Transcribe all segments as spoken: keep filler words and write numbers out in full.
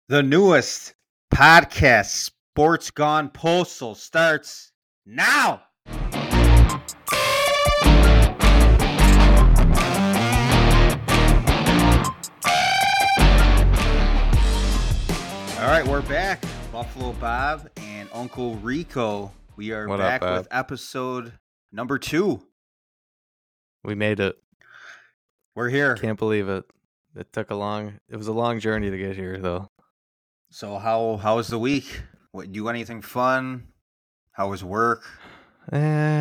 The newest podcast, Sports Gone Postal, starts now. All right, we're back. Buffalo Bob and Uncle Rico. We are What back up, with episode number two. We made it. We're here. Can't believe it. It took a long, it was a long journey to get here, though. So how how was the week? What, do anything fun? How was work? Uh,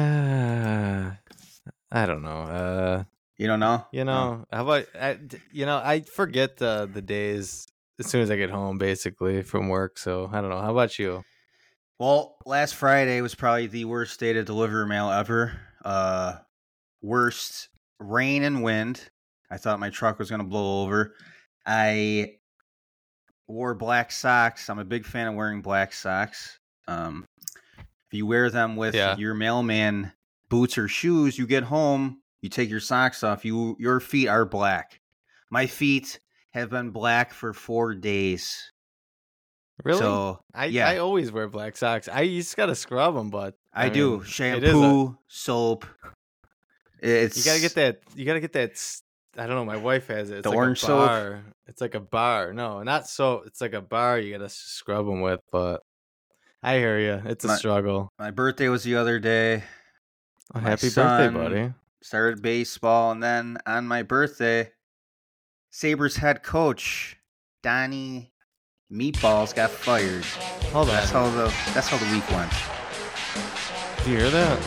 I don't know. Uh, You don't know? you know, how about, I, you know, I forget the, the days as soon as I get home, basically, from work. So I don't know. How about you? Well, last Friday was probably the worst day to deliver mail ever. Uh, worst rain and wind. I thought my truck was going to blow over. I wore black socks. I'm a big fan of wearing black socks. Um, if you wear them with Yeah. your mailman boots or shoes, you get home, you take your socks off, you your feet are black. My feet have been black for four days. Really? So, I, yeah. I always wear black socks. I you just got to scrub them, but I, I do. mean, it is a- Shampoo, soap. It's You gotta get that. You gotta get that. s- I don't know. My wife has it. It's The like orange a soap? bar. It's like a bar. No, not so. It's like a bar. You gotta scrub them with. But I hear you. It's a My- struggle. My birthday was the other day. Oh, my happy son- birthday, buddy! Started baseball, and then on my birthday, Sabres head coach Donnie Meatballs got fired. Hold That's on. how the that's how the week went. Do you hear that?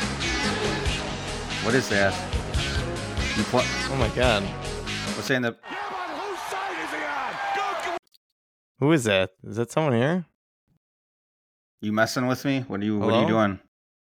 What is that? You pl- Oh my god. What's saying the Who is that? Is that someone here? you messing with me? What are you What are you Hello? doing?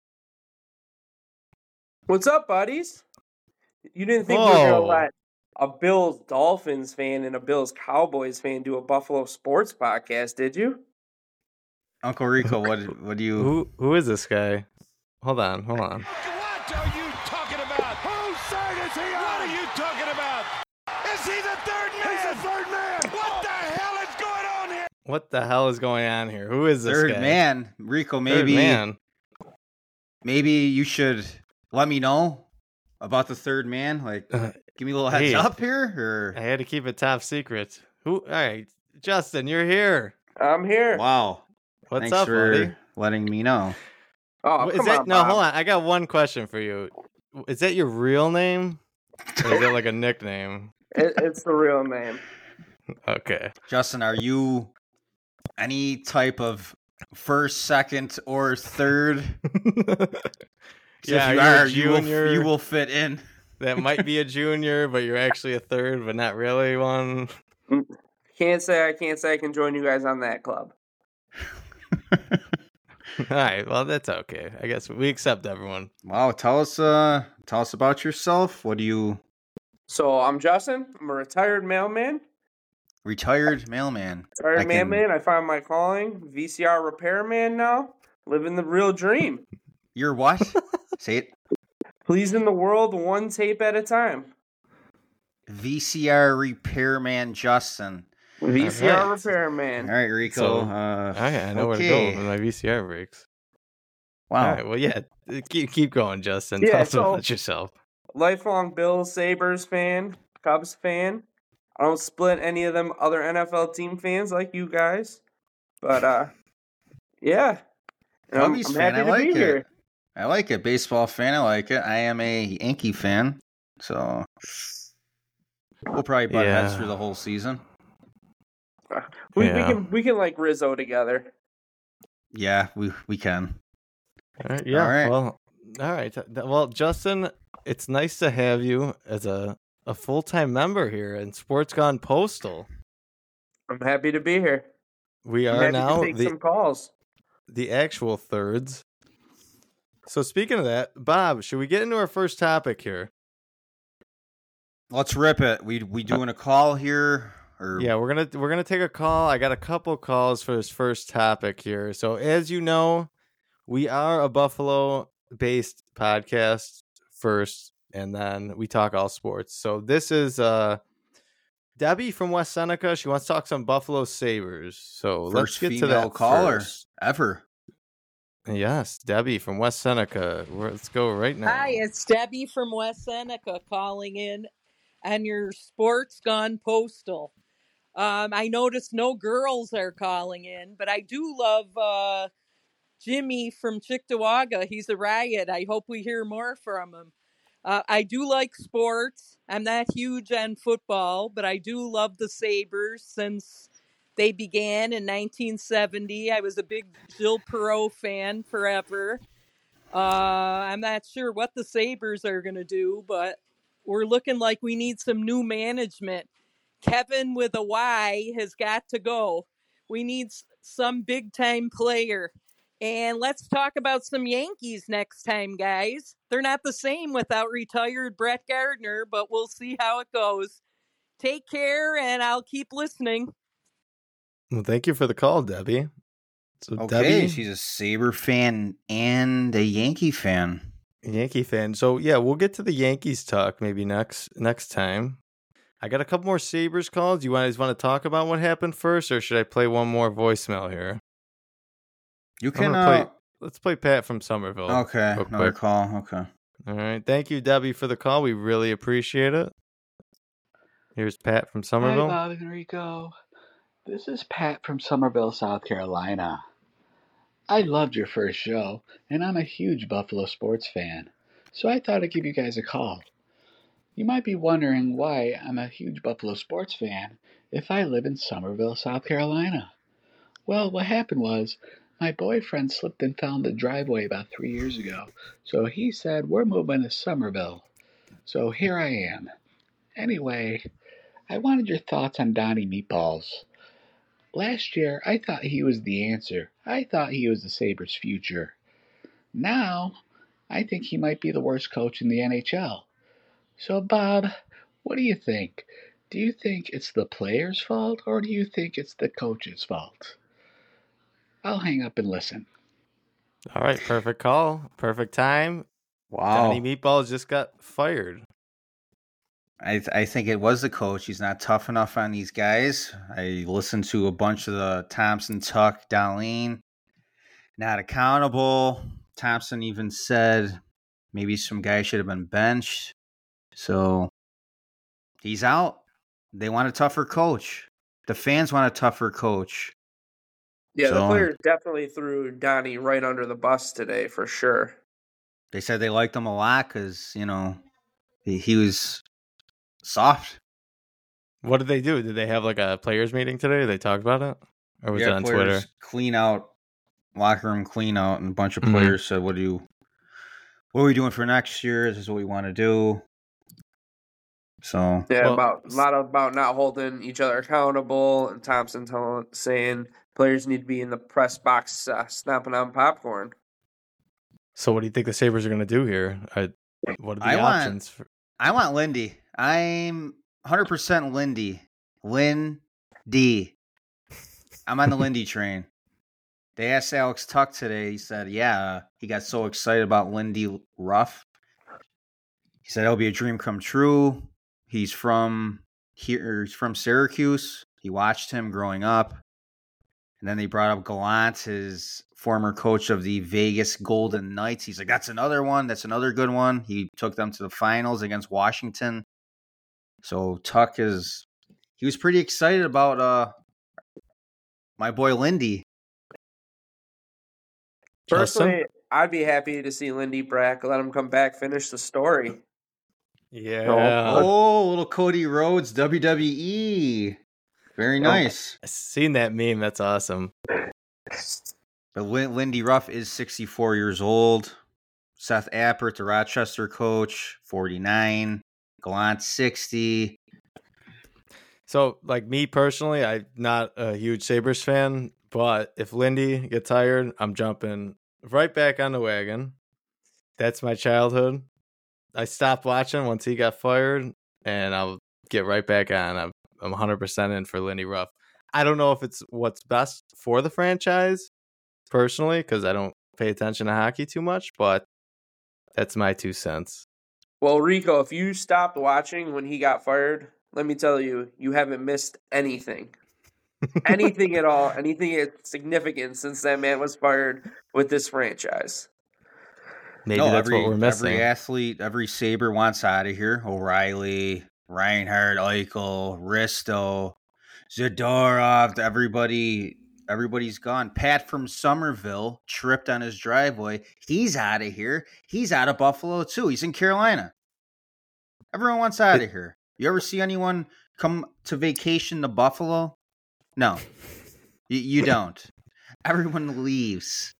What's up, buddies? You didn't think we were Whoa. gonna let a Bills Dolphins fan and a Bills Cowboys fan do a Buffalo sports podcast, did you? Uncle Rico, what what do you? Who Who is this guy? Hold on. Hold on. What are you talking about? Whose side is he on? What are you talking about? Is he the third man? He's the third man. What the hell is going on here? What the hell is going on here? Who is this Third guy? man, Rico. Third Maybe man. maybe you should let me know about the third man. Like, Uh, give me a little heads hey. up here, or I had to keep it top secret. Who? All right, Justin, you're here. I'm here. wow. What's Thanks up, for buddy? letting me know. Oh, Is come that on, no? Bob. Hold on. I got one question for you. Is that your real name, or is it like a nickname? It, it's the real name. Okay. Justin, are you any type of first, second, or third? 'Cause Yeah, if you are are, you you a will, junior? you will fit in. That might be a junior, but you're actually a third, but not really one. Can't say I can't say I can join you guys on that club. All right. Well, that's okay. I guess we accept everyone. Wow, tell us, uh, tell us about yourself. What do you So I'm Justin. I'm a retired mailman. retired mailman? Retired I can- mailman. I found my calling. V C R repairman now. Living the real dream. You're what? Say it. Pleasing the world one tape at a time. V C R repairman Justin. V C R Alright. All repairman. right, Rico. So, uh, Okay, I know where to okay. go with my V C R breaks. Wow. All right. Well, yeah. Keep keep going, Justin. Yeah, Tell us so- about yourself. Lifelong Bills, Sabres fan, Cubs fan. I don't split any of them other N F L team fans like you guys. But, uh, yeah. And I'm, Cubbies I'm fan, happy I to like be it. here. I like it. Baseball fan, I like it. I am a Yankee fan, so we'll probably butt heads Yeah. through the whole season. We, Yeah. we can we can like Rizzo together. Yeah, we we can. All right. Yeah. All right. Well. All right. Th- Well, Justin, it's nice to have you as a a full time member here in Sports Gone Postal. I'm happy to be here. We I'm are happy now to take the some calls. the actual thirds. So speaking of that, Bob, should we get into our first topic here? Let's rip it. We we doing a call here, or Yeah, we're gonna we're gonna take a call. I got a couple calls for this first topic here. So as you know, we are a Buffalo-based podcast first, and then we talk all sports. So this is uh Debbie from West Seneca. She wants to talk some Buffalo Sabres. So First let's get to female that caller first. ever. Yes, Debbie from West Seneca. Let's go right now. Hi, it's Debbie from West Seneca calling in on your Sports Gone Postal. Um, I noticed no girls are calling in, but I do love uh, Jimmy from Cheektowaga. He's a riot. I hope we hear more from him. Uh, I do like sports. I'm not huge on football, but I do love the Sabres since they began in nineteen seventy. I was a big Gilles Perreault fan forever. Uh, I'm not sure what the Sabres are going to do, but we're looking like we need some new management. Kevin with a Y has got to go. We need s- some big-time player. And let's talk about some Yankees next time, guys. They're not the same without retired Brett Gardner, but we'll see how it goes. Take care, and I'll keep listening. Well, thank you for the call, Debbie. So Okay, Debbie, she's a Sabre fan and a Yankee fan. Yankee fan. So yeah, we'll get to the Yankees talk maybe next next time. I got a couple more Sabres calls. You guys want to talk about what happened first, or should I play one more voicemail here? You I'm can gonna uh, play. Let's play Pat from Somerville. okay, real another quick. call. Okay. All right. Thank you, Debbie, for the call. We really appreciate it. Here's Pat from Somerville. Hi, Bob and Rico. This is Pat from Somerville, South Carolina. I loved your first show, and I'm a huge Buffalo sports fan, so I thought I'd give you guys a call. You might be wondering why I'm a huge Buffalo sports fan if I live in Somerville, South Carolina. Well, what happened was, my boyfriend slipped and fell in the driveway about three years ago, so he said, we're moving to Somerville. So here I am. Anyway, I wanted your thoughts on Donnie Meatballs. Last year, I thought he was the answer. I thought he was the Sabres' future. Now, I think he might be the worst coach in the N H L. So, Bob, what do you think? Do you think it's the players' fault, or do you think it's the coach's fault? I'll hang up and listen. All right. Perfect call. Perfect time. Wow. Donnie Meatballs just got fired. I th- I think it was the coach. He's not tough enough on these guys. I listened to a bunch of the Thompson, Tuck, Darlene. Not accountable. Thompson even said maybe some guy should have been benched. So he's out. They want a tougher coach. The fans want a tougher coach. Yeah, the So- players definitely threw Donnie right under the bus today for sure. They said they liked him a lot because, you know, he, he was soft. What did they do? Did they have like a players meeting today? They talked about it, or was Yeah, it on players Twitter? Clean out, locker room clean out, and a bunch of Mhm. players said, "What do you, what are we doing for next year? This is what we want to do." So Yeah, Well, about a lot about not holding each other accountable, and Thompson telling, saying players need to be in the press box uh, snapping on popcorn. So what do you think the Sabres are going to do here? I, what are the I want- options? For, I want Lindy. I'm one hundred percent Lindy. Lynn D. I'm on the Lindy train. They asked Alex Tuck today. He said, "Yeah, he got so excited about Lindy Ruff." He said it'll be a dream come true. He's from here. He's from Syracuse. He watched him growing up, and then they brought up Gallant, his former coach of the Vegas Golden Knights. He's like, "That's another one. That's another good one." He took them to the finals against Washington. So Tuck is. He was pretty excited about uh my boy Lindy. Justin? Personally, I'd be happy to see Lindy Brack let him come back, finish the story. yeah, Oh, little Cody Rhodes, W W E. Very nice. I seen that meme. That's awesome. But Lin- Lindy Ruff is sixty-four years old. Seth Appert, the Rochester coach, forty-nine. Gallant, sixty. So, like me personally, I'm not a huge Sabres fan, but if Lindy gets hired, I'm jumping right back on the wagon. That's my childhood. I stopped watching once he got fired, and I'll get right back on. I'm, I'm one hundred percent in for Lindy Ruff. I don't know if it's what's best for the franchise, personally, because I don't pay attention to hockey too much, but that's my two cents. Well, Rico, if you stopped watching when he got fired, let me tell you, you haven't missed anything. anything at all, anything significant since that man was fired with this franchise. Maybe no, that's every, what we're missing. Every athlete, every Sabre wants out of here. O'Reilly, Reinhardt, Eichel, Risto, Zadorov, everybody, everybody's gone. Pat from Somerville tripped on his driveway. He's out of here. He's out of Buffalo, too. He's in Carolina. Everyone wants out of here. You ever see anyone come to vacation to Buffalo? No, you, you don't. Everyone leaves.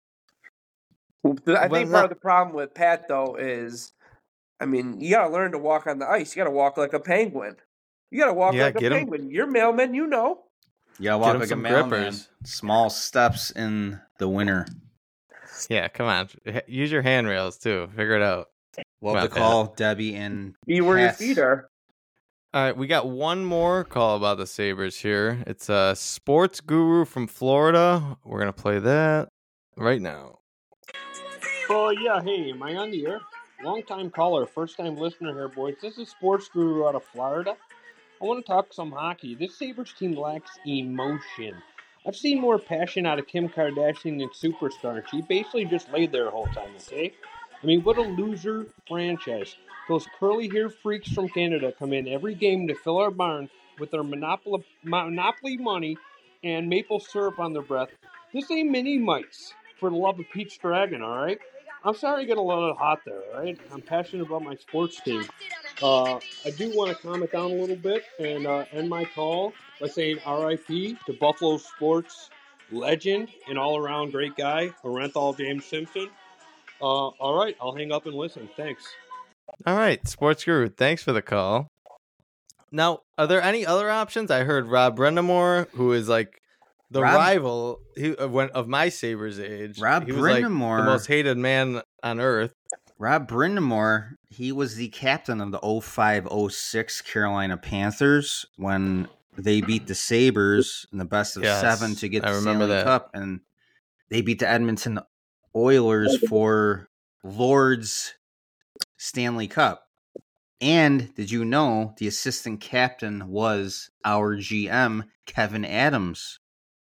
I think part of the problem with Pat, though, is, I mean, you got to learn to walk on the ice. You got to walk like a penguin. You got to walk yeah, like a penguin. Him. You're mailman, you know. You got to walk like a mailman. Small steps in the winter. Yeah, come on. Use your handrails, too. Figure it out. Love to call Pat. Debbie and be where Pat's. Your feet are. All right, we got one more call about the Sabres here. It's a sports guru from Florida. We're going to play that right now. Oh, uh, yeah. Hey, am I on the air? Long-time caller, first-time listener here, boys. This is sports guru out of Florida. I want to talk some hockey. This Sabres team lacks emotion. I've seen more passion out of Kim Kardashian than Superstar, and she basically just laid there the whole time, okay? I mean, what a loser franchise. Those curly-haired freaks from Canada come in every game to fill our barn with their monopoly, monopoly money and maple syrup on their breath. This ain't mini mites, for the love of Pete's Dragon, all right? I'm sorry I get a little hot there, all right? I'm passionate about my sports team. Uh, I do want to calm it down a little bit and uh, end my call by saying R I P to Buffalo sports legend and all-around great guy, Orenthal James Simpson. Uh, all right, I'll hang up and listen. Thanks. All right, Sports Guru, thanks for the call. Now, are there any other options? I heard Rob Brind'Amour, who is like the Rob, rival he, of, when, of my Sabres age. Rob he was Brind'Amour, like the most hated man on earth. Rob Brind'Amour, he was the captain of the oh five oh six Carolina Panthers when they beat the Sabres in the best of yes, seven to get the I remember Stanley that. Cup, and they beat the Edmonton Oilers for Lord's Stanley Cup. And did you know the assistant captain was our G M, Kevin Adams?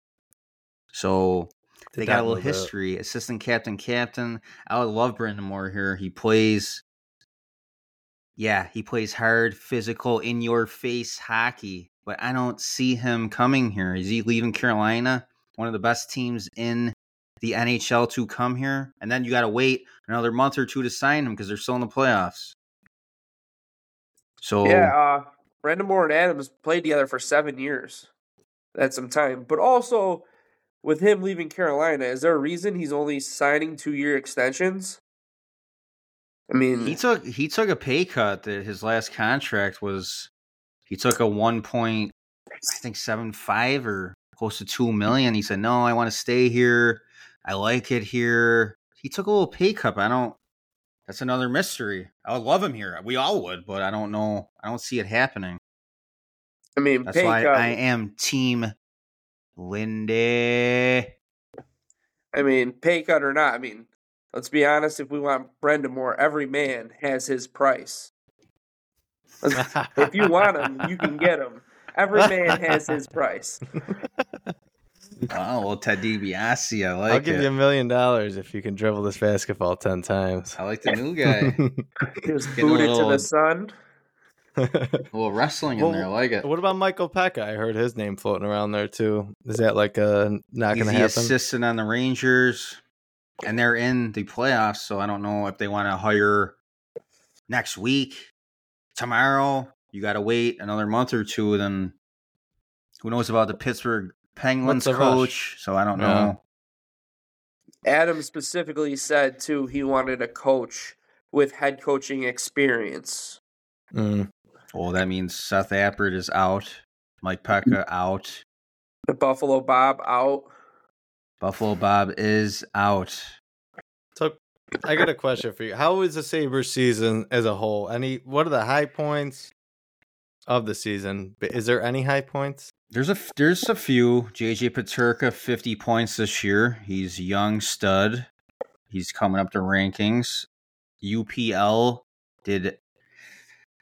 So they got a little history. That. Assistant captain, captain. I would love Brind'Amour here. He plays, yeah, he plays hard, physical, in-your-face hockey. But I don't see him coming here. Is he leaving Carolina? One of the best teams in the N H L to come here? And then you got to wait another month or two to sign him because they're still in the playoffs. So yeah, uh, Brind'Amour and Adams played together for seven years. That's some time. But also, with him leaving Carolina, is there a reason he's only signing two-year extensions? I mean, he took he took a pay cut. That his last contract was he took a one point I think seven five or close to two million. He said, "No, I want to stay here. I like it here." He took a little pay cut. I don't. That's another mystery. I would love him here. We all would, but I don't know. I don't see it happening. I mean, that's why cut. I am Team Lindy. I mean, pay cut or not. I mean, let's be honest. If we want Brind'Amour, every man has his price. If you want him, you can get him. Every man has his price. Oh, well, Ted DiBiase, I like it. I'll give it. you a million dollars if you can dribble this basketball ten times. I like the new guy. Just boot it to the sun. A little wrestling in well, there, I like it. What about Michael Pekka? I heard his name floating around there, too. Is that like a not going to happen? He's the assistant on the Rangers, and they're in the playoffs, so I don't know if they want to hire next week, tomorrow. You got to wait another month or two, then who knows about the Pittsburgh Penguins coach, rush? So I don't yeah. know. Adam specifically said, too, he wanted a coach with head coaching experience. Mm. Well, that means Seth Appert is out. Mike Pekka out. The Buffalo Bob out. Buffalo Bob is out. So I got a question for you. How was the Sabres season as a whole? Any? What are the high points of the season? Is there any high points? There's a there's a few. J J Peterka, fifty points this year. He's a young stud. He's coming up to rankings. U P L did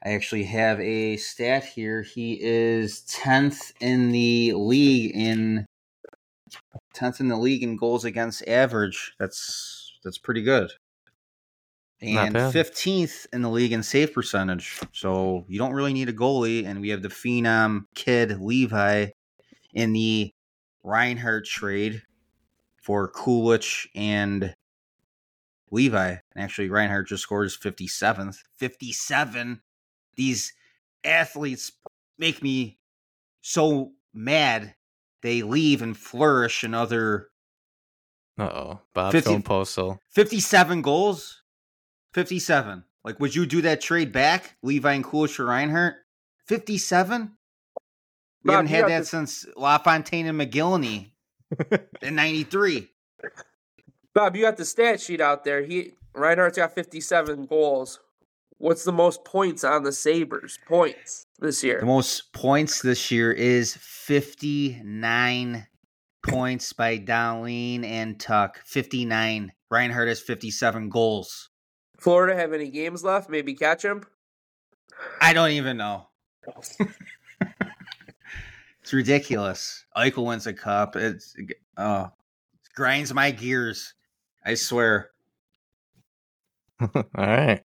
I actually have a stat here. He is tenth in the league in tenth in the league in goals against average. That's that's pretty good. Not And bad. fifteenth in the league in save percentage. So you don't really need a goalie. And we have the phenom kid Levi in the Reinhardt trade for Kulich and Levi. And actually, Reinhardt just scored his fifty-seventh. fifty-seven. These athletes make me so mad. They leave and flourish in other Uh-oh. Bob's fifty going postal. fifty-seven goals. fifty-seven. Like, would you do that trade back? Levi and Kulich for Reinhardt? fifty-seven? We Bob, haven't you had got that the- since LaFontaine and McGillney in ninety-three. Bob, you got the stat sheet out there. He Reinhardt's got fifty-seven goals. What's the most points on the Sabres? Points this year. The most points this year is fifty-nine points by Darlene and Tuck. fifty-nine. Reinhardt has fifty-seven goals. Florida have any games left? Maybe catch him? I don't even know. It's ridiculous. Eichel wins a cup. It's oh, it grinds my gears. I swear. All right.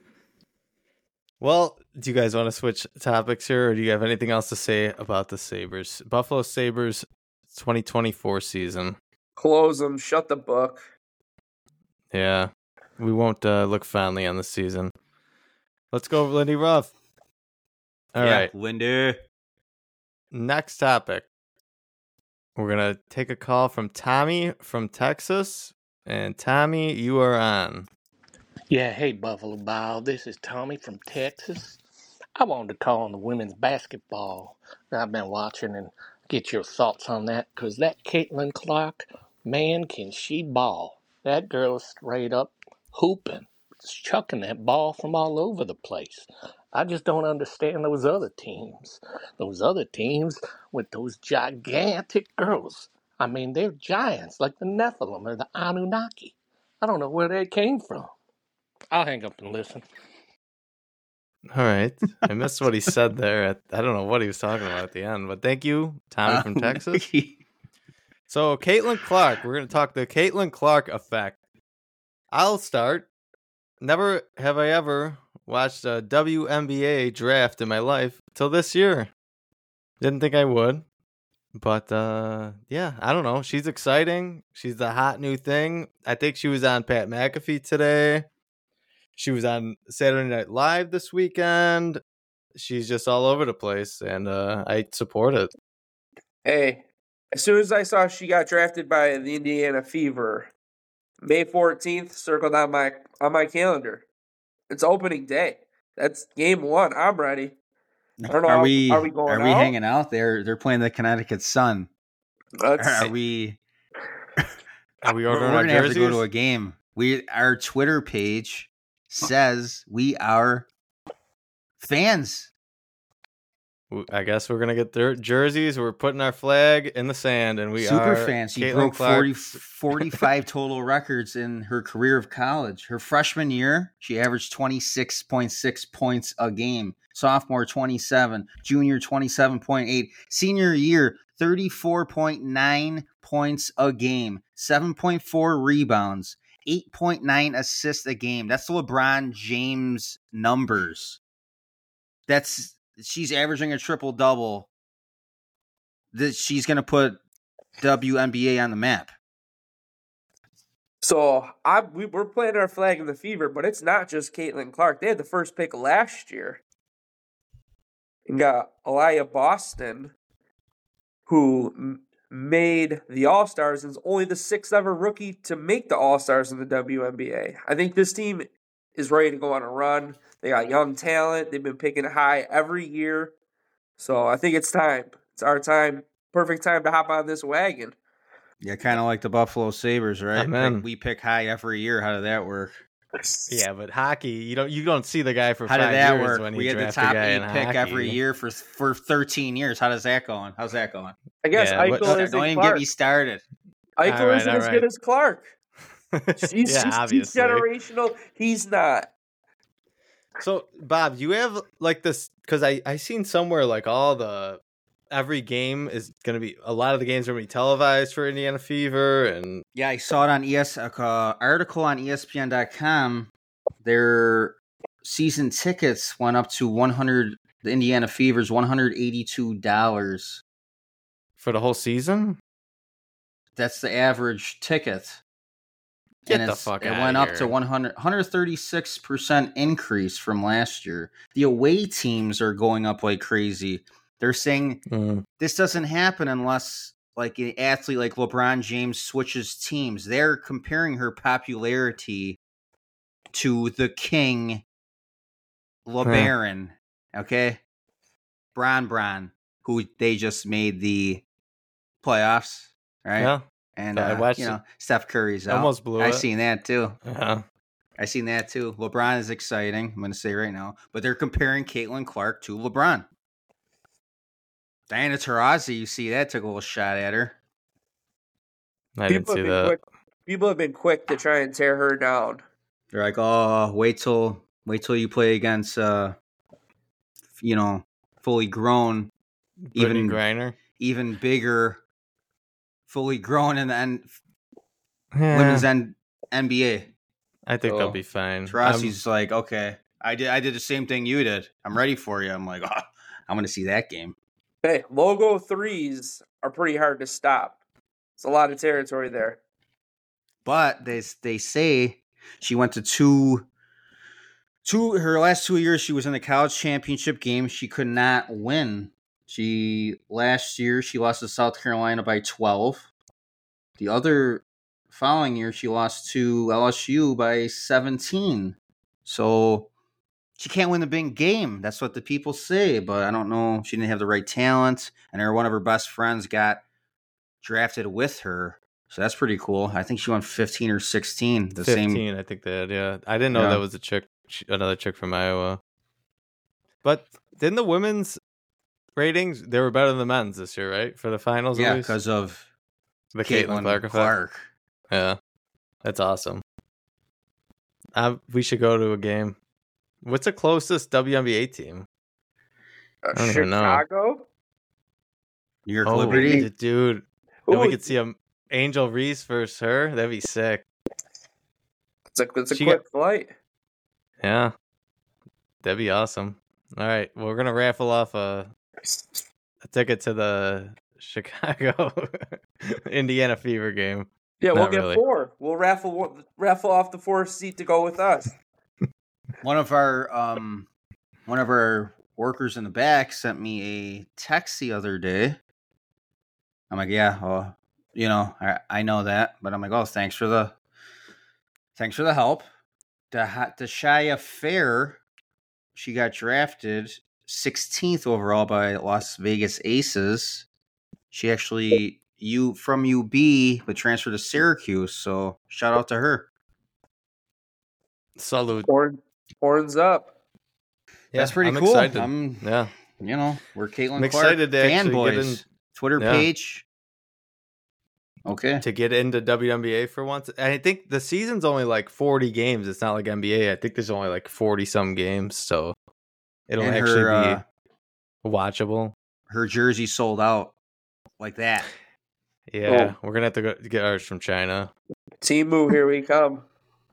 Well, do you guys want to switch topics here, or do you have anything else to say about the Sabres? Buffalo Sabres twenty twenty-four season. Close them. Shut the book. Yeah, we won't uh, look fondly on the season. Let's go, Lindy Ruff. All yeah, right. Lindy. Next topic. We're going to take a call from Tommy from Texas. And Tommy, you are on. Yeah, hey, Buffalo Bow. This is Tommy from Texas. I wanted to call on the women's basketball that I've been watching and get your thoughts on that, because that Caitlin Clark, man, can she ball. That girl is straight up hooping, chucking that ball from all over the place. I just don't understand those other teams. Those other teams with those gigantic girls. I mean, they're giants like the Nephilim or the Anunnaki. I don't know where they came from. I'll hang up and listen. All right. I missed what he said there. I don't know what he was talking about at the end, but thank you, Tommy from Texas. So, Caitlin Clark, we're going to talk the Caitlin Clark effect. I'll start. Never have I ever watched a W N B A draft in my life till this year. Didn't think I would. But, uh, yeah, I don't know. She's exciting. She's the hot new thing. I think she was on Pat McAfee today. She was on Saturday Night Live this weekend. She's just all over the place, and uh, I support it. Hey, as soon as I saw she got drafted by the Indiana Fever, May fourteenth circled on my on my calendar. It's opening day. That's game one. I'm ready. I don't know. Are how- we are we going Are we out? hanging out? They're they're playing the Connecticut Sun. Let's- Are we? Are we We're, ordering we're our gonna have to go jerseys? to a game. We our Twitter page says we are fans. I guess we're gonna get their jerseys. We're putting our flag in the sand, and we Super are fans. She Caitlin broke Clark. forty, forty-five total records in her career of college. Her freshman year, she averaged twenty-six point six points a game. Sophomore, twenty-seven. Junior, twenty-seven point eight. Senior year, thirty-four point nine points a game. seven point four rebounds. eight point nine assists a game. That's the LeBron James numbers. That's she's averaging a triple double. That she's going to put W N B A on the map. So I we, we're playing our flag in the Fever, but it's not just Caitlin Clark. They had the first pick last year. And got Aliyah Boston, who m- made the All-Stars and is only the sixth ever rookie to make the All-Stars in the W N B A. I think this team is ready to go on a run. They got young talent. They've been picking high every year. So I think it's time. It's our time. Perfect time to hop on this wagon. Yeah, kind of like the Buffalo Sabres, right? Amen. Like we pick high every year. How did that work? Yeah, but hockey, you don't you don't see the guy for How five did that years work? when We you had the draft a top guy eight in pick hockey. every year for for thirteen years. How does that going? How's that going? I guess Yeah, what- Eichel Don't, isn't don't even Clark. get me started. Eichel All right, isn't all as right. good as Clark. She's, yeah, she's, she's obviously. generational. He's not. So, Bob, you have like this because I I seen somewhere like all the every game is going to be a lot of the games are going to be televised for Indiana Fever, and Yeah, I saw it on E S. Uh, article on E S P N dot com. Their season tickets went up to one hundred. The Indiana Fever's one hundred eighty-two dollars. for the whole season. That's the average ticket. Get and the it's- fuck It outta went up here. to one hundred, one hundred thirty-six percent increase from last year. The away teams are going up like crazy. They're saying Mm. this doesn't happen unless like an athlete like LeBron James switches teams. They're comparing her popularity to the king LeBaron, okay? Bron Bron, who they just made the playoffs, right? Yeah, And I uh, watched you it. know, Steph Curry's out. Almost blew I it. seen that too. yeah. I seen that too. LeBron is exciting. I'm going to say right now, but they're comparing Caitlin Clark to LeBron. Diana Taurasi, you see that took a little shot at her. I didn't People see have been that. quick. People have been quick to try and tear her down. They're like, oh, wait till wait till you play against, uh, you know, fully grown, Brittany even Griner. even bigger, fully grown in the N- Yeah, women's N- N B A. I think So, they'll be fine. Taurasi's like, okay, I did I did the same thing you did. I'm ready for you. I'm like, oh, I'm going to see that game. Hey, logo threes are pretty hard to stop. It's a lot of territory there. But they they say she went to two two her last two years she was in the college championship game. She could not win. She last year she lost to South Carolina by twelve. The other following year she lost to L S U by seventeen. So she can't win the big game. That's what the people say, but I don't know. She didn't have the right talent, and her one of her best friends got drafted with her. So that's pretty cool. I think she won fifteen or sixteen. The fifteen, same. I think they had. Yeah, I didn't know Yeah. that was a chick, another chick from Iowa. But didn't the women's ratings they were better than the men's this year, right? For the finals, Yeah, at least? because of the Caitlin Clark effect. Clark. Yeah, that's awesome. Uh, we should go to a game. What's the closest W N B A team? Uh, I don't even know. Chicago? New York Oh, Liberty. dude. Then we Ooh, could see a Angel Reese versus her. That'd be sick. It's a, it's a She quick got- flight. Yeah, that'd be awesome. All right, well, we're gonna raffle off a, a ticket to the Chicago Indiana Fever game. Yeah, we'll Not get really. four. We'll raffle one- raffle off the fourth seat to go with us. One of our um, one of our workers in the back sent me a text the other day. I'm like, yeah, well, you know, I, I know that, but I'm like, oh, thanks for the, thanks for the help. The Deshaya Fair, she got drafted sixteenth overall by Las Vegas Aces. She actually you from U B but transferred to Syracuse, so shout out to her. Salute. Horn, horns up. Yeah, That's pretty I'm cool. Excited. I'm, yeah, you know, we're Caitlin I'm Clark excited to actually fanboys. get in- Twitter Yeah. page. Okay. to get into W N B A for once. And I think the season's only like forty games. It's not like N B A. I think there's only like forty some games, so it'll And actually her, uh, be watchable. her jersey sold out like that. Yeah, we're gonna have to go get ours from China. Timu, here we come.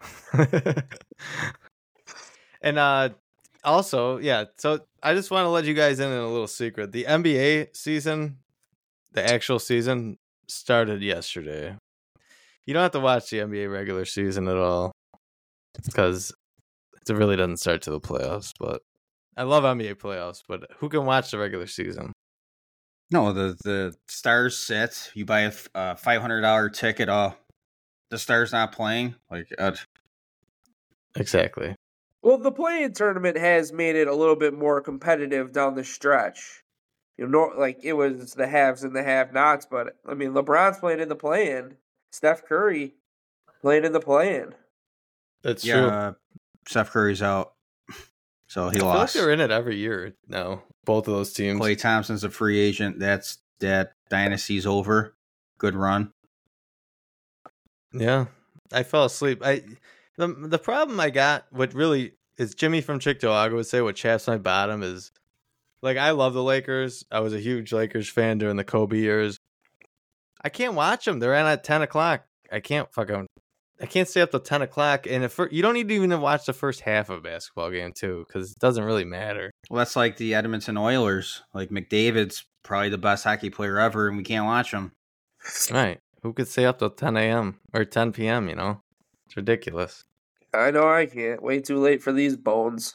And uh also, yeah, so I just want to let you guys in on a little secret. The N B A season, the actual season, started yesterday. You don't have to watch the N B A regular season at all because it really doesn't start to the playoffs. But I love N B A playoffs, but who can watch the regular season? No, the the Stars sit. You buy a f- a five hundred dollar ticket. Oh, the Stars not playing. Like, uh, Exactly. Well, the play-in tournament has made it a little bit more competitive down the stretch. You know, like it was the haves and the have-nots, but I mean, LeBron's playing in the play-in. Steph Curry playing in the play-in. That's yeah, true. uh, Steph Curry's out, so he I feel like lost. they're in it every year now. Both of those teams. Klay Thompson's a free agent. That's that dynasty's over. Good run. Yeah, I fell asleep. I the the problem I got, what really it's Jimmy from Chick-fil-A would say what chaps my bottom is, like, I love the Lakers. I was a huge Lakers fan during the Kobe years. I can't watch them. They're on at ten o'clock. I can't fucking, I can't stay up till ten o'clock. And if you don't need to even watch the first half of a basketball game too, because it doesn't really matter. Well, that's like the Edmonton Oilers. Like McDavid's probably the best hockey player ever, and we can't watch him. Right. Who could stay up till ten a.m. or ten p.m., you know? It's ridiculous. I know I can't. Way too late for these bones.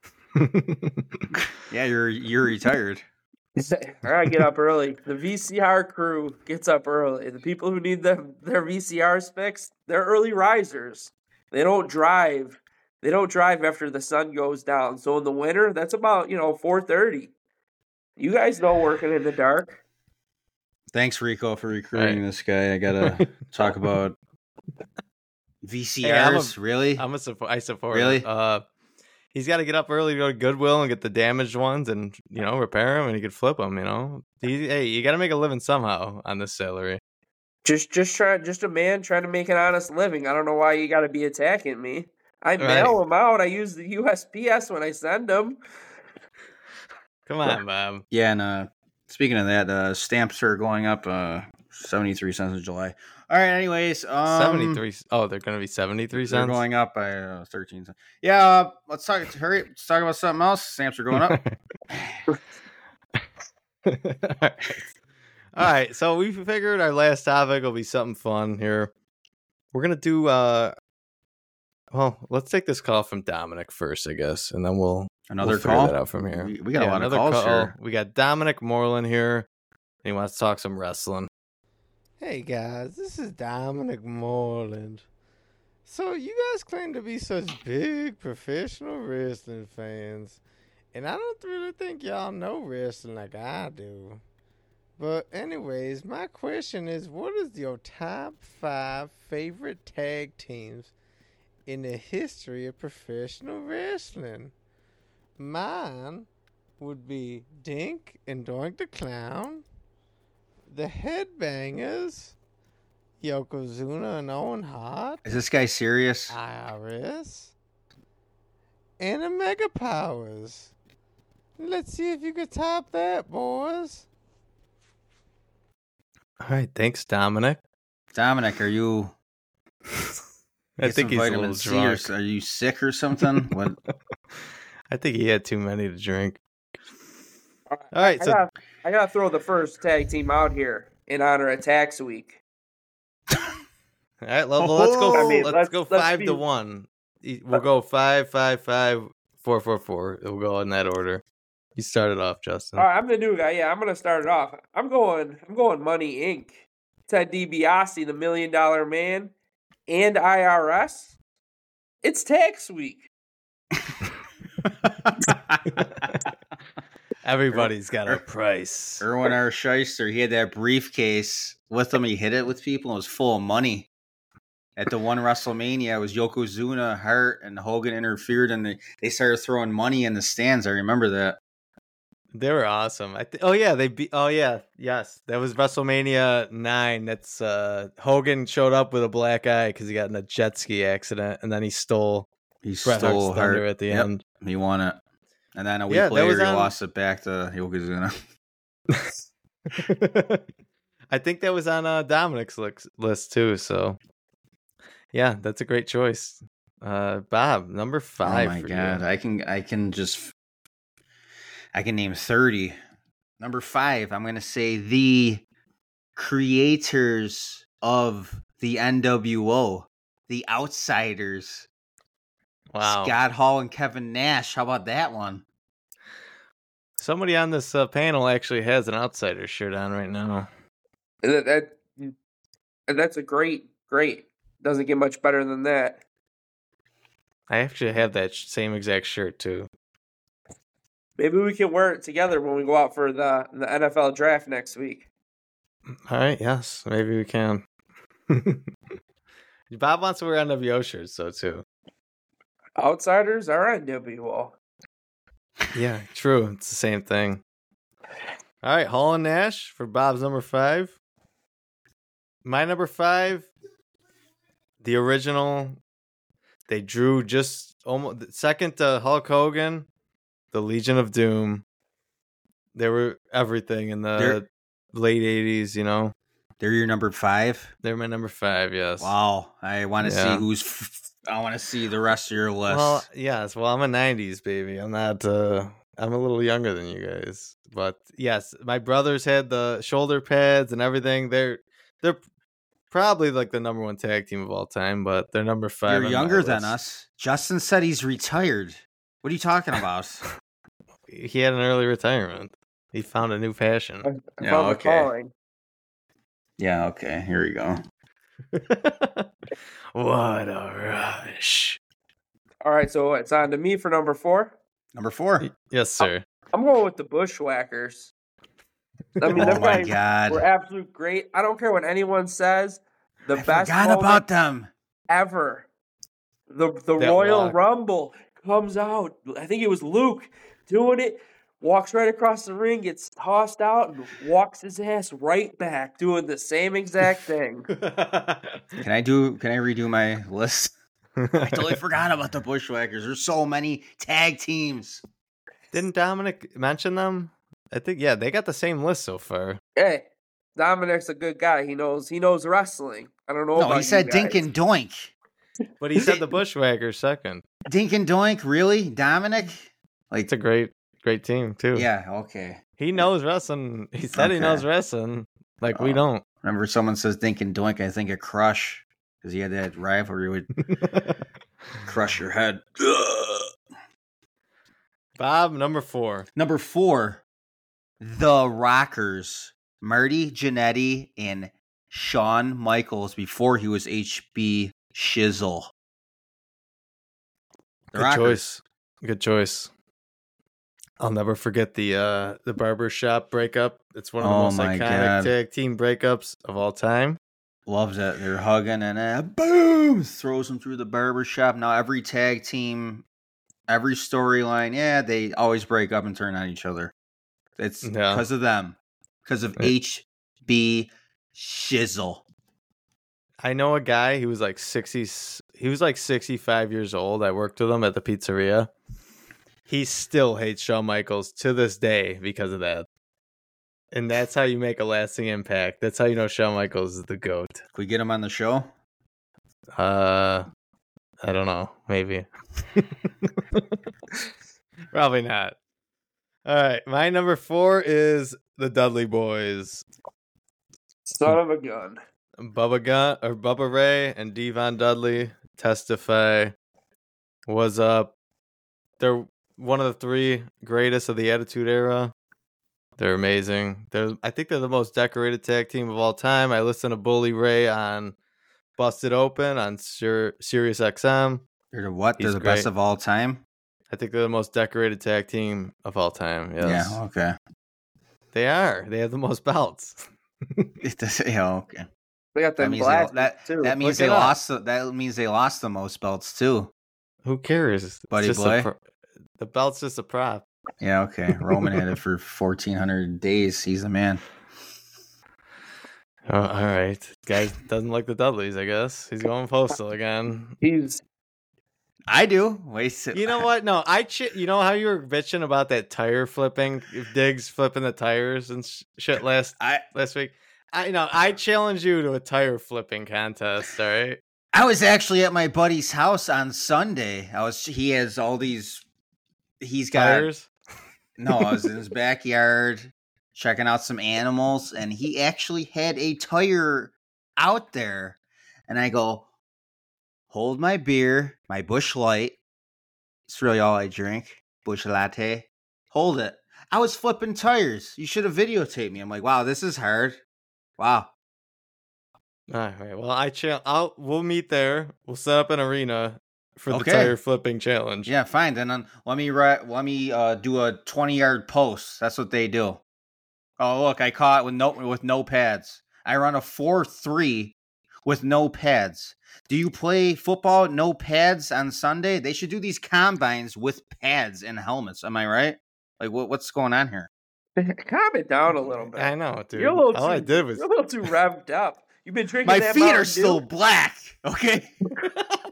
Yeah, you're you're retired. I get up early. The V C R crew gets up early. The people who need them their V C Rs fixed, they're early risers. They don't drive. They don't drive after the sun goes down. So in the winter, that's about, you know, four thirty. You guys know working in the dark. Thanks, Rico, for recruiting Right. this guy. I gotta talk about V C Rs. Hey, I'm a- really? I'm a support. I support. Really? Him. Uh, he's got to get up early to go to Goodwill and get the damaged ones, and you know, repair them, and he could flip them. You know, he, hey, you got to make a living somehow on this salary. Just just try just a man trying to make an honest living. I don't know why you gotta be attacking me. I Right. mail them out. I use the U S P S when I send them. Come on, Bob. Yeah, and uh, speaking of that, uh, stamps are going up uh, seventy-three cents in July. All right, anyways. Um, Seventy-three. Oh, they're gonna be seventy-three They're cents. going up by uh, thirteen cents. Yeah, uh, let's talk. Hurry, let's talk about something else. Stamps are going up. All right. All right, so we figured our last topic will be something fun here. We're gonna do. uh Well, let's take this call from Dominic first, I guess, and then we'll Another we'll figure call? that out from here. We, we got a Yeah, lot of another calls call. here. We got Dominic Moreland here. He wants to talk some wrestling. Hey guys, this is Dominic Moreland. So you guys claim to be such big professional wrestling fans, and I don't really think y'all know wrestling like I do. But anyways, my question is, what is your top five favorite tag teams in the history of professional wrestling? Mine would be Dink and Doink the Clown, the Headbangers, Yokozuna and Owen Hart, Is this guy serious? I R S, and the Mega Powers. Let's see if you can top that, boys. All right, thanks, Dominic. Dominic, are you? I get think some he's a vitamin little C drunk. or are you sick or something? What? I think he had too many to drink. All right, I so gotta, I gotta throw the first tag team out here in honor of Tax Week. all right, well, well, let's go. I mean, let's, let's- go let's five be- to one. We'll go five, five, five, four, four, four. We'll go in that order. You started off, Justin. All right, I'm the new guy. Yeah, I'm gonna start it off. I'm going. I'm going Money Incorporated. Ted DiBiase, the Million Dollar Man, and I R S. It's tax week. Everybody's got a price. Erwin R. Shyster, he had that briefcase with him. He hit it with people. It was full of money. At the one WrestleMania, it was Yokozuna, Hart, and Hogan interfered, and they, they started throwing money in the stands. I remember that. They were awesome. I th- oh yeah, they beat. Oh yeah, yes, that was WrestleMania nine. That's uh, Hogan showed up with a black eye because he got in a jet ski accident, and then he stole He Bret stole Hart's thunder Hart at the Yep, end. He won it. And then a week Yeah, that was later, he on- lost it back to Yokozuna. I think that was on uh, Dominic's lix- list too. So yeah, that's a great choice. Uh, Bob, number five. Oh my for god, you. I can I can just I can name thirty. Number five, I'm gonna say the creators of the N W O, the Outsiders, Wow. Scott Hall and Kevin Nash. How about that one? Somebody on this uh, panel actually has an outsider shirt on right now. And that, that and that's a great, great. Doesn't get much better than that. I actually have that sh- same exact shirt too. Maybe we can wear it together when we go out for the the N F L draft next week. All right, yes, maybe we can. Bob wants to wear N W O shirts, so too. Outsiders are N W O. Yeah, true. It's the same thing. All right, Hall and Nash for Bob's number five. My number five, the original they drew just almost second to Hulk Hogan, the Legion of Doom. They were everything in the They're- late eighties, you know. They're your number five. They're my number five, yes. Wow, I want to Yeah. see who's. F- I want to see the rest of your list. Well, yes. Well, I'm a nineties baby. I'm not. Uh, I'm a little younger than you guys, but yes, my brothers had the shoulder pads and everything. They're they're probably like the number one tag team of all time, but they're number five. You're on my younger than list. us. Justin said he's retired. What are you talking about? He had an early retirement. He found a new passion. I Yeah, found the okay. calling. Yeah, okay. Here we go. What a rush! All right, so it's on to me for number four. Number four. Yes, sir. I'm going with the Bushwhackers. I mean, Oh them my guys God. were absolute great. I don't care what anyone says. The I best forgot moment about them. ever. The the That Royal walk. Rumble comes out. I think it was Luke doing it. Walks right across the ring, gets tossed out, and walks his ass right back, doing the same exact thing. Can I do? Can I redo my list? I totally forgot about the Bushwhackers. There's so many tag teams. Didn't Dominic mention them? I think yeah, they got the same list so far. Hey, Dominic's a good guy. He knows he knows wrestling. I don't know No, about he said you Dink guys. and Doink. But he said the Bushwhackers second. Dink and Doink, really? Dominic? Like, It's a great, great team too. yeah, okay. He knows wrestling. He said he Okay. knows wrestling. Like we Oh. don't. Whenever someone says Dink and Doink, I think of Crush. Because he had that rivalry with Crush Your Head. Bob, number four. Number four, The Rockers. Marty Jannetty and Shawn Michaels before he was H B Shizzle. The Good Rockers. choice. Good choice. I'll never forget the uh the barbershop breakup. It's one of the Oh most my iconic God. tag team breakups of all time. Loves it. They're hugging and then boom, throws them through the barber shop. Now every tag team, every storyline, yeah, they always break up and turn on each other. It's Yeah. because of them. Because of Yeah. H B Shizzle. I know a guy who was like sixty. He was like sixty-five years old. I worked with him at the pizzeria. He still hates Shawn Michaels to this day because of that. And that's how you make a lasting impact. That's how you know Shawn Michaels is the GOAT. Can we get him on the show? Uh, I don't know. Maybe. Probably not. All right. My number four is the Dudley Boys. Son of a gun. Bubba Gun or Bubba Ray and Devon Dudley testify. Was up. They're one of the three greatest of the Attitude Era. They're amazing. They're I think they're the most decorated tag team of all time. I listened to Bully Ray on Busted Open on Sir, Sirius X M. They're the what? They're He's the best great. of all time? I think they're the most decorated tag team of all time. Yes. Yeah, okay. They are. They have the most belts. It does- yeah, okay. They got That them means they, black that, too. that means Look they it up. lost. The, that means they lost the most belts too. Who cares? It's Buddy just a boy. pro- the belt's just a prop. Yeah, okay. Roman had it for fourteen hundred days. He's the man. Oh, all right. Guy doesn't like the Dudleys, I guess. He's going postal again. He's I do. Wait, You know what? No, I ch- you know how you were bitching about that tire flipping, Diggs flipping the tires and sh- shit last I last week. I know. I challenge you to a tire flipping contest. All right. I was actually at my buddy's house on Sunday. I was. He has all these. He's got. Tires. No, I was in his backyard checking out some animals, and he actually had a tire out there. And I go, hold my beer, my Bush Light. It's really all I drink. Bush Latte. Hold it. I was flipping tires. You should have videotaped me. I'm like, wow, this is hard. Wow. All right. Well, I cha- I'll we'll meet there. We'll set up an arena for the Okay. tire flipping challenge. Yeah, fine. Then um, let me ri- let me uh, do a twenty yard post. That's what they do. Oh, look, I caught it with no with no pads. I run a four three with no pads. Do you play football with no pads on Sunday? They should do these combines with pads and helmets. Am I right? Like, what what's going on here? calm it down a little bit. I know, dude. You're a little All too, I did was You're a little too revved up. You've been drinking My that feet Mountain are still Dew. black. Okay.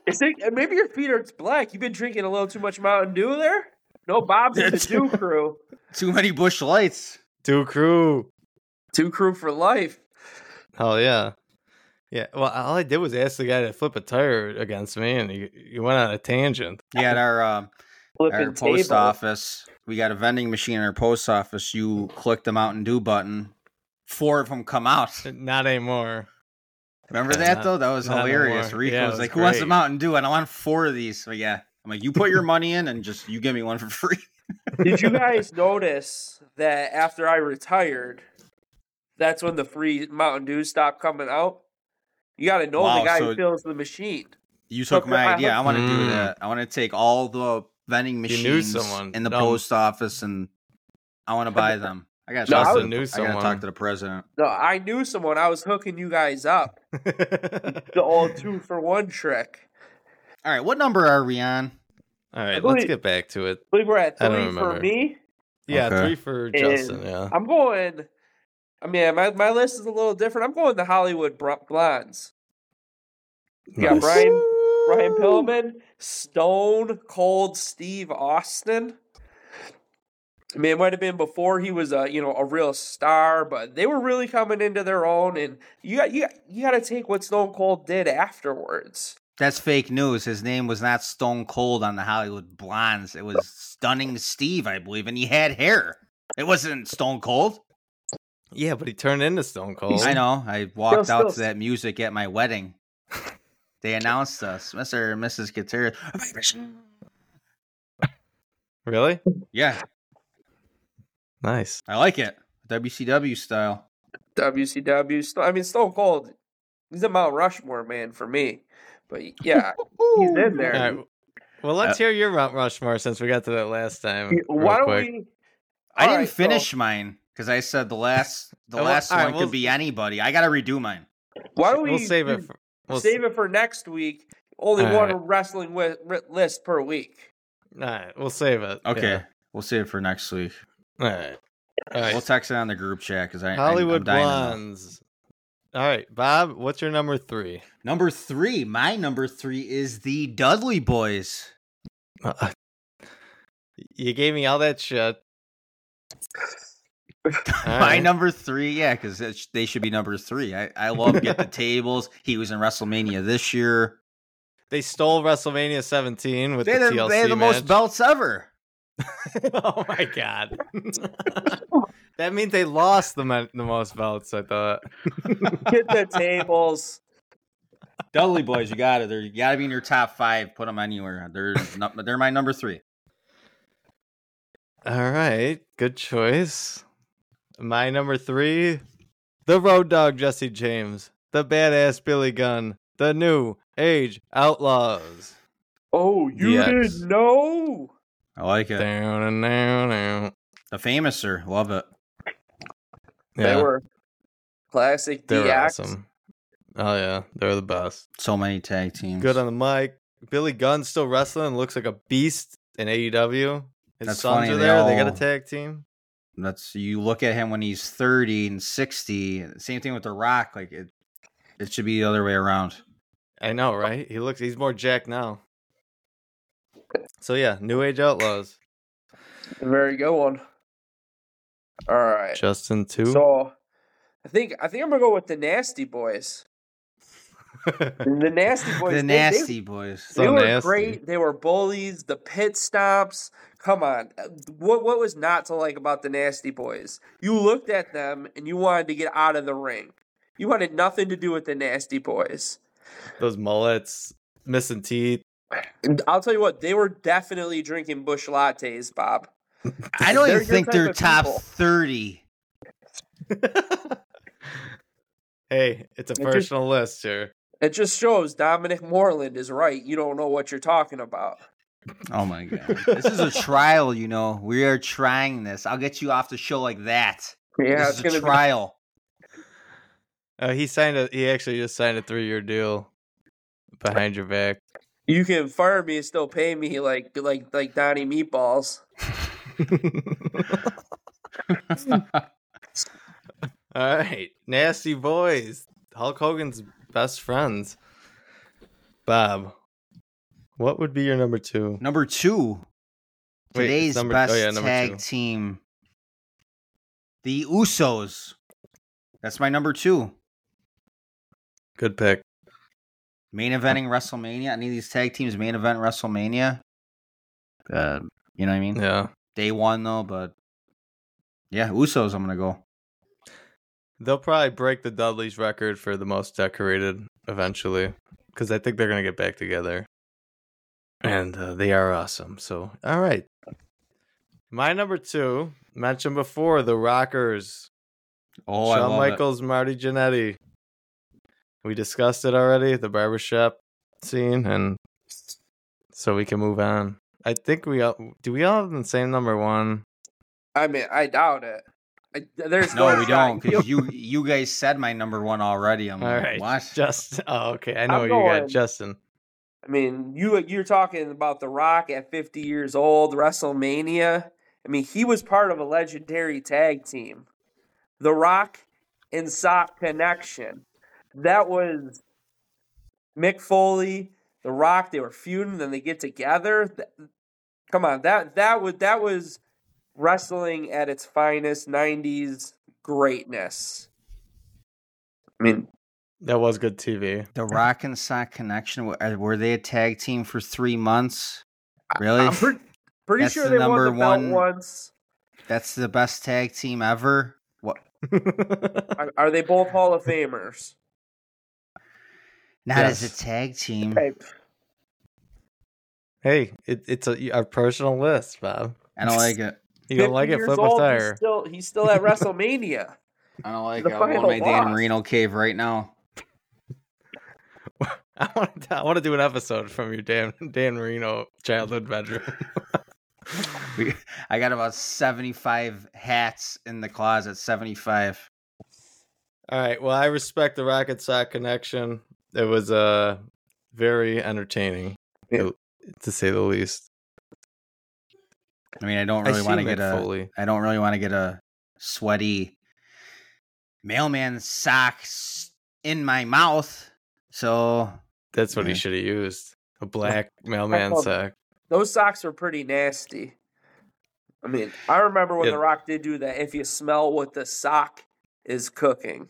Is it, maybe your feet are black. You've been drinking a little too much Mountain Dew there? No, Bob's in the Dew crew. Too many Bush Lights. Two crew. Two crew for life. Hell yeah. Yeah, well, all I did was ask the guy to flip a tire against me, and he, he went on a tangent. Yeah, at our, um, Flipping our post table. office, we got a vending machine in our post office. You click the Mountain Dew button. Four of them come out. Not anymore. Remember Yeah, that, not- though? That was not hilarious. anymore. Rico Yeah, it was was like, who wants a great. Mountain Dew? And I want four of these. So, yeah. I'm like, you put your money in and just you give me one for free. Did you guys notice that after I retired, that's when the free Mountain Dew stopped coming out? You got to know Wow, the guy so- who fills the machine. You took Hook- my I idea. I want to do Mm. that. I want to take all the vending You knew machines someone. in the No. post office and I want to buy them. I got to No, I talk, was- to knew the- I gotta someone. talk to the president. No, I knew someone. I was hooking you guys up. The old two for one trick. All right, what number are we on? All right, believe- let's get back to it. I believe we're at I don't three for remember. me. Yeah, Okay. three for Justin, yeah. I'm going. I mean, my, my list is a little different. I'm going the Hollywood Br- Blondes. You got Nice. Brian Brian Pillman, Stone Cold Steve Austin. I mean, it might have been before he was a you know a real star, but they were really coming into their own. And you got you got, you got to take what Stone Cold did afterwards. That's fake news. His name was not Stone Cold on the Hollywood Blondes. It was Stunning Steve, I believe, and he had hair. It wasn't Stone Cold. Yeah, but he turned into Stone Cold. I know. I walked Still- out still- to that music at my wedding. They announced us, Mister and Missus Gutierrez. Really? Yeah, Nice. I like it. W C W style. W C W. Sto- I mean, Stone Cold. He's a Mount Rushmore man for me. But yeah, he's in there. All right. Well, let's hear your Mount Rushmore since we got to that last time. real Why don't quick. we? I All didn't right, so- finish mine because I said the last the Oh, well, last all right, one we'll- could be anybody. I got to redo mine. Why don't we We'll save it. do- For, we'll save it for next week? Only All one right. wrestling wi- ri- list per week. All right, we'll save it. Okay, Yeah. we'll save it for next week. All right. All right. We'll text it on the group chat because I Hollywood I'm dying to know. Blondes. All right, Bob, what's your number three? Number three, my number three is the Dudley Boys. Uh, you gave me all that shit. All My right. number three, yeah, because they should be number three. I, I love Get the Tables. He was in WrestleMania this year. They stole WrestleMania seventeen with They the had, T L C they had the match. most belts ever. Oh my god. That means they lost the mo- the most belts, I thought. Get the tables. Dudley Boys, you got it. They're, you got to be in your top five. Put them anywhere. They're not, they're my number three. All right, good choice. My number three, the Road Dogg Jesse James, the Badass Billy Gunn, the New Age Outlaws. Oh, you The X. didn't know? I like it. Down and down, down. The Famouser, love it. Yeah, They were classic they're D X. awesome. Oh yeah, they're the best. So many tag teams. Good on the mic. Billy Gunn still wrestling, looks like a beast in A E W. His That's sons funny, are they there. They got a all- tag team. That's you look at him when he's thirty and sixty. Same thing with The Rock. Like it, it should be the other way around. I know, right? He looks. He's more jacked now. So yeah, New Age Outlaws. Very good one. All right. Justin too. So I think I think I'm gonna go with the Nasty Boys. The Nasty Boys. the they- Nasty Boys. They, they So were nasty. great. They were bullies. The pit stops. Come on. What what was not to like about the Nasty Boys? You looked at them and you wanted to get out of the ring. You wanted nothing to do with the Nasty Boys. Those mullets, missing teeth. And I'll tell you what, they were definitely drinking Bush lattes, Bob. I don't They're even your think type they're of top people. thirty. Hey, it's a It just- personal list here. It just shows Dominic Moreland is right. You don't know what you're talking about. Oh my god. This is a trial, you know. We are trying this. I'll get you off the show like that. Yeah, this it's is gonna a trial. Uh, he signed a. He actually just signed a three-year deal behind your back. be. You can fire me and still pay me like like like Donnie Meatballs. All right, Nasty Boys, Hulk Hogan's best friends. Bob, What would be your number two? Number two. Wait, it's Today's number- best oh, yeah, number tag two. team. The Usos. That's my number two. Good pick. Main eventing WrestleMania. Any of these tag teams main event WrestleMania. Uh, you know what I mean? Yeah. Day one though, but yeah, Usos. I'm gonna go. They'll probably break the Dudleys record for the most decorated eventually, because I think they're going to get back together. And uh, they are awesome. So, all right. My number two, mentioned before, the Rockers. Oh, I Shawn love Michaels, Marty Jannetty. We discussed it already, the barbershop scene, and so we can move on. I think we all, do we all have the same number one? I mean, I doubt it. I, there's it. No, we shot. don't, because you you guys said my number one already. I'm All like, right, what? Just oh, okay. I know I'm what you going- got, Justin. I mean, you you're talking about The Rock at fifty years old, WrestleMania. I mean, he was part of a legendary tag team, The Rock and Sock Connection. That was Mick Foley, The Rock. They were feuding, then they get together. Th- Come on, that that was that was wrestling at its finest, nineties greatness. I mean, That was good T V. The Rock and Sock Connection. Were, were they a tag team for three months? Really? I'm pretty, pretty That's sure the they won number the belt one- once. That's the best tag team ever. What? Are, are they both Hall of Famers? Not as Yes. a tag team. Hey, Hey, it, it's a, a personal list, Bob. I don't like it. You don't fifty like it? years Flip a old, tire. He's still, he's still at WrestleMania. I don't like The it. I want final my Dan boss. Marino cave right now. I want to. I want to do an episode from your Dan Dan Marino childhood bedroom. We, I got about seventy-five hats in the closet. seventy-five. All right. Well, I respect the Rocket Sock Connection. It was uh very entertaining, Yeah. to say the least. I mean, I don't I really see want to get Mick a. Foley. I don't really want to get a sweaty mailman socks in my mouth. So That's what he Yeah. should have used. A black mailman Well, sock. Those socks were pretty nasty. I mean, I remember when Yeah. The Rock did do that. If you smell what the sock is cooking,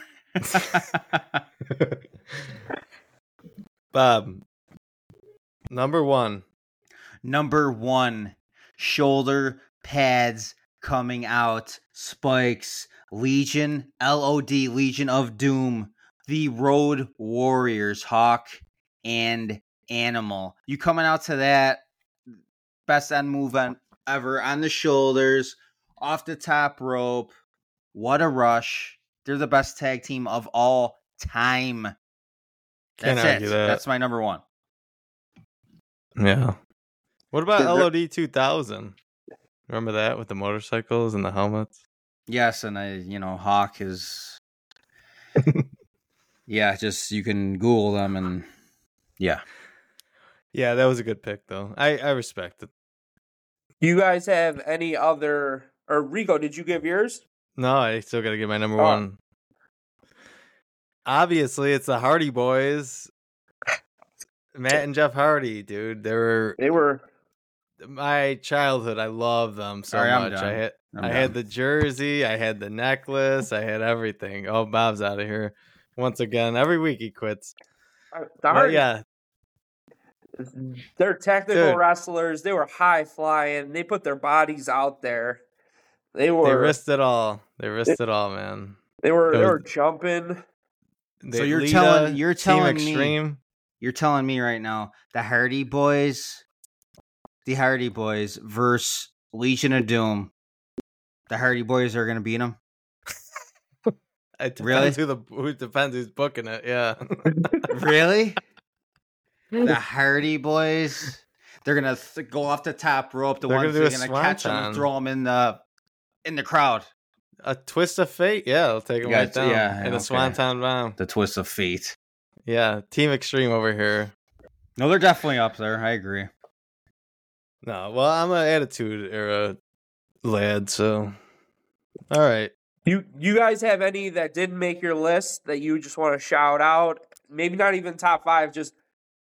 Bob, number one. number one, shoulder pads coming out, spikes, Legion, L O D, Legion of Doom, the Road Warriors, Hawk and Animal. You coming out to that, best end move on, ever on the shoulders, off the top rope. What a rush. They're the best tag team of all time. Can't That's argue it. that. That's my number one. Yeah. What about Is there- L O D two thousand? Remember that with the motorcycles and the helmets? Yes, and I, you know, Hawk is. Yeah, just you can Google them and yeah. Yeah, that was a good pick, though. I, I respect it. do you guys have any other? Or Rico, did you give yours? No, I still got to get my number Oh. one. Obviously, it's the Hardy Boys. Matt and Jeff Hardy, dude. They were They were. my childhood. I love them so All right, I'm much. done. I had I'm I done. had the jersey, I had the necklace, I had everything. Oh, Bob's out of here once again. Every week he quits. The But Hardy, yeah, They're technical Dude. wrestlers. They were high flying. They put their bodies out there. They they were. risked it all. They risked it all, man. They were. it They was- were jumping. They, So you're Lita, telling- you're Team telling me- Extreme. You're telling me right now the Hardy Boys, the Hardy Boys versus Legion of Doom. The Hardy Boys are gonna beat them. It depends Really? who the who depends who's booking it. Yeah. Really? The Hardy Boys. They're gonna th- go off the top rope. The They're ones gonna that do are a gonna catch them swanton. and throw them in the in the crowd. A twist of fate. Yeah, I'll take him Yeah, right down. yeah, and okay. a swanton bomb. The twist of fate. Yeah, Team Extreme over here. No, they're definitely up there. I agree. No, well, I'm an Attitude Era lad, so all right. You you guys have any that didn't make your list that you just want to shout out? Maybe not even top five, just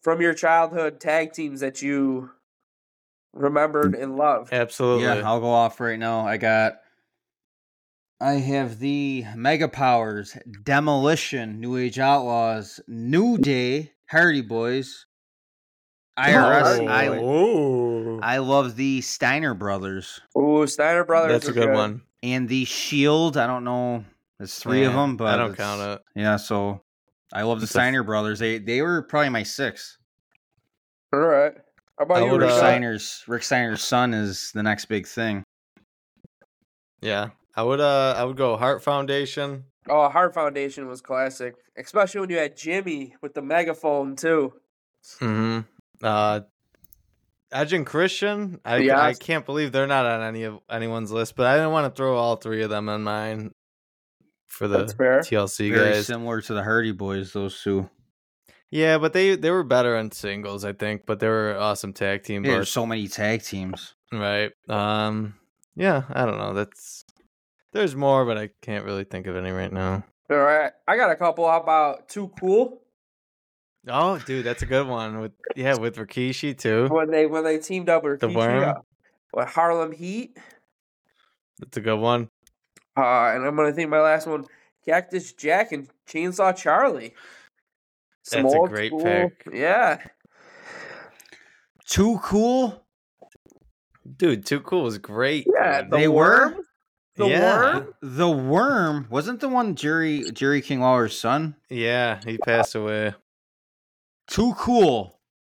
from your childhood tag teams that you remembered and loved. Absolutely. Yeah, I'll go off right now. I got. I have the Mega Powers, Demolition, New Age Outlaws, New Day, Hardy Boys, I R S. Oh. I, Ooh. I love the Steiner Brothers Ooh, Steiner Brothers. That's a are good one. and the Shield. I don't know. There's three of Yeah, them, but I don't it's- count it. Yeah, so I love the It's a f- Steiner Brothers. They they were probably my six. All right. How about I you, would, Rick Rick? uh, Steiner's Rick Steiner's son is the next big thing. Yeah. I would uh I would go Heart Foundation. Oh, Heart Foundation was classic, especially when you had Jimmy with the megaphone too. Mm-hmm. Uh Edge and Christian. I I Yes. can't believe they're not on any of anyone's list, but I didn't want to throw all three of them on mine for the That's fair. T L C Very guys. similar to the Hardy Boys, those two. Yeah, but they they were better in singles, I think, but they were an awesome tag team. There's But, so many tag teams. right. Um yeah, I don't know. That's there's more, but I can't really think of any right now. All right. I got a couple. How about Too Cool? Oh, dude, that's a good one. With yeah, with Rikishi too. When they when they teamed up with The Rikishi, Worm? uh, with Harlem Heat. That's a good one. Uh, and I'm gonna think my last one, Cactus Jack and Chainsaw Charlie. Some That's a old great school- pick. Yeah. Too Cool? Dude, Too Cool was great. Yeah, dude. the They Worm? were? The Yeah. Worm? The Worm wasn't the one Jerry Jerry King Lawler's son? Yeah, he passed away. Too Cool.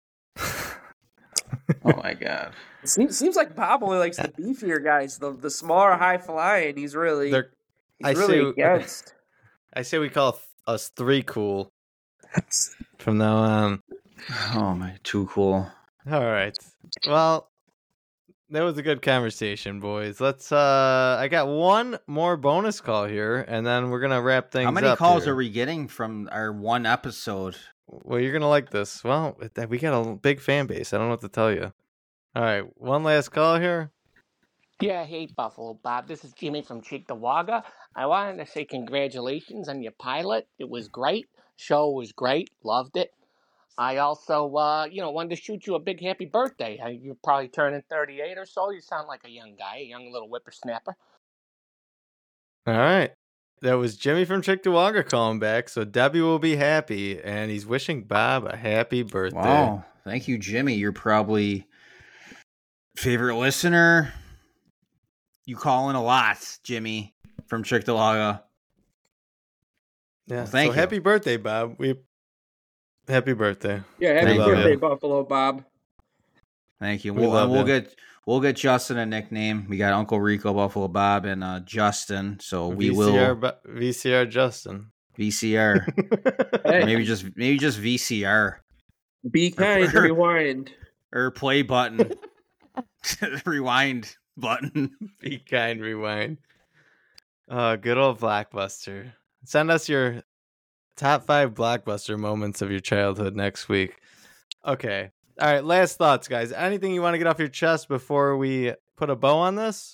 Oh my god. It seems, seems like Bob only likes the beefier guys, the the smaller, high flying. He's really They're- he's I really say- against. I say we call us Three Cool from now on. Oh my, Too Cool. All right. Well, that was a good conversation, boys. Let's uh I got one more bonus call here and then we're going to wrap things How many up calls here. are we getting from our one episode? Well, you're going to like this. Well, we got a big fan base. I don't know what to tell you. All right, one last call here. Yeah, hey, Buffalo Bob. This is Jimmy from Cheektowaga. I wanted to say congratulations on your pilot. It was great. Show was great. Loved it. I also, uh, you know, wanted to shoot you a big happy birthday. Uh, You're probably turning thirty-eight or so. You sound like a young guy, a young little whippersnapper. All right. That was Jimmy from Cheektowaga calling back. So Debbie will be happy, and he's wishing Bob a happy birthday. Wow. Thank you, Jimmy. You're probably favorite listener. You call in a lot, Jimmy from Cheektowaga. Yeah. Well, thank so you. happy birthday, Bob. We happy birthday. Yeah, happy Thank you. birthday, Buffalo Bob. Thank you. We We'll, love we'll you. get we'll get Justin a nickname. We got Uncle Rico, Buffalo Bob, and uh, Justin. So we V C R, will Bo- V C R Justin. V C R. Hey, maybe just maybe just V C R be kind, rewind. or play button, rewind button. Be kind, rewind. Uh, good old Blockbuster. Send us your top five Blockbuster moments of your childhood next week. Okay. All right. Last thoughts, guys. Anything you want to get off your chest before we put a bow on this?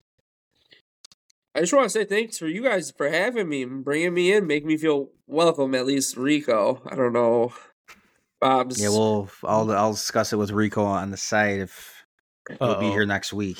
I just want to say thanks for you guys for having me and bringing me in, make me feel welcome. At least Rico. I don't know, Bob's. Yeah, well, I'll I'll discuss it with Rico on the side if he'll be Uh-oh. here next week.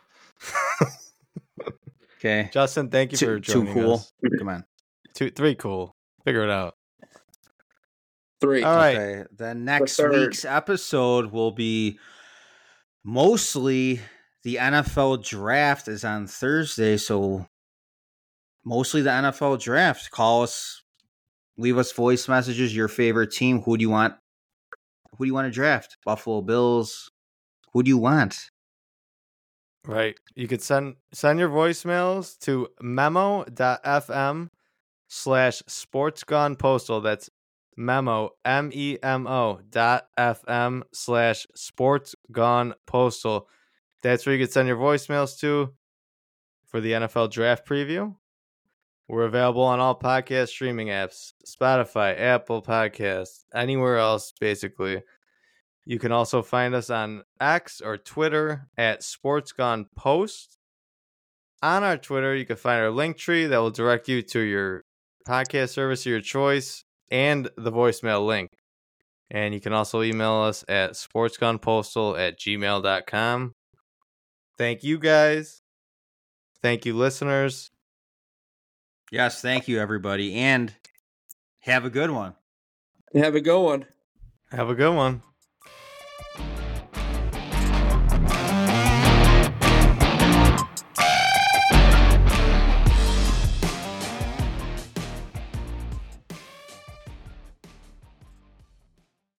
Okay. Justin, thank you for Too, too joining cool. us. Come on. Two, three, cool. Figure it out. three. All right. Okay. The next third. week's episode will be mostly the N F L draft is on Thursday, so mostly the N F L draft. Call us, leave us voice messages. Your favorite team? Who do you want? Who do you want to draft? Buffalo Bills. Who do you want? Right. You could send send your voicemails to memo.fm slash sports gone postal. That's memo, M E M O dot FM slash sports gone postal. That's where you could send your voicemails to for the N F L draft preview. We're available on all podcast streaming apps, Spotify, Apple Podcasts, anywhere else, basically. You can also find us on X or Twitter at SportsGonePost. On our Twitter, you can find our link tree that will direct you to your podcast service of your choice and the voicemail link. And you can also email us at sportsgunpostal at gmail dot com. Thank you, guys. Thank you, listeners. Yes, thank you, everybody. And have a good one. Have a good one. Have a good one.